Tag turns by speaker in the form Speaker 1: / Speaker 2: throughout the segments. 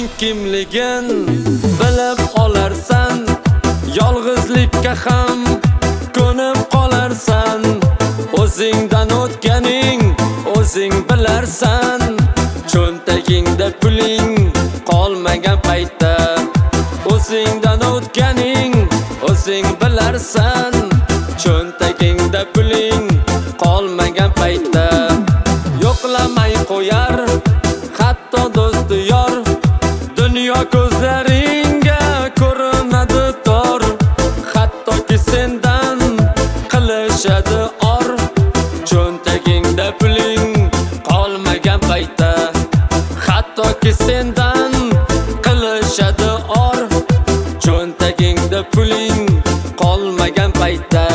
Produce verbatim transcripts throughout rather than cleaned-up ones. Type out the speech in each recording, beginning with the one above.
Speaker 1: Kimning kimligin bilib olarsan, yolg'izlikka ham ko'nib qolarsan. O'zingdan o'tganing o'zing bilarsan, cho'ntagingda puling qolmagan paytda. O'zingdan o'tganing o'zing bilarsan, cho'ntagingda puling qolmagan paytda. Yo'qlamay qo'yar hatto do'st yor, dunyo ko'zlaringga ko'rinadi tor. Hattoki sendan qilishadi or, cho'ntagingda puling qolmagan paytda. Hattoki sendan qilishadi or, cho'ntagingda puling qolmagan paytda.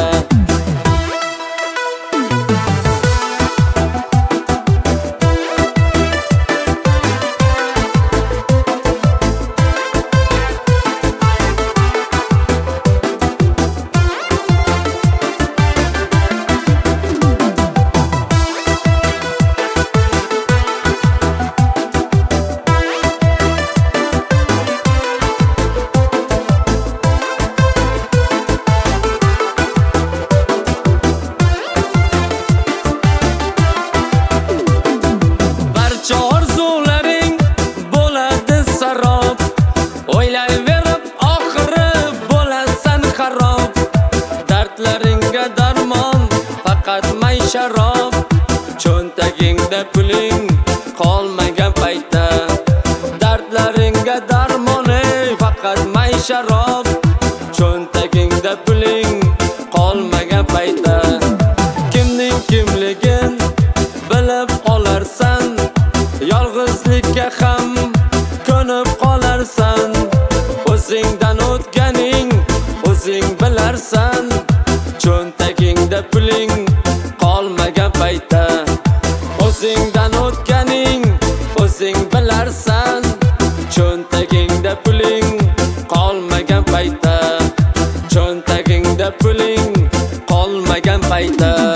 Speaker 1: Orzularing bo'ladi sarob, o'ylayverib oxiri bo'lasan xarob. Dardlaringga darmon faqat may sharob, cho'ntagingda puling qolmagan paytda. Dardlaringga darmon ey faqat may sharob, cho'ntagingda puling qolmagan paytda. Kimning kimligin bilib olarsan, yolg'izlikka ham ko'nib qolarsan. O'zingdan o'tganing o'zing bilarsan, cho'ntagingda puling qolmagan paytda. O'zingdan o'tganing o'zing bilarsan, cho'ntagingda puling qolmagan paytda. Cho'ntagingda puling qolmagan paytda.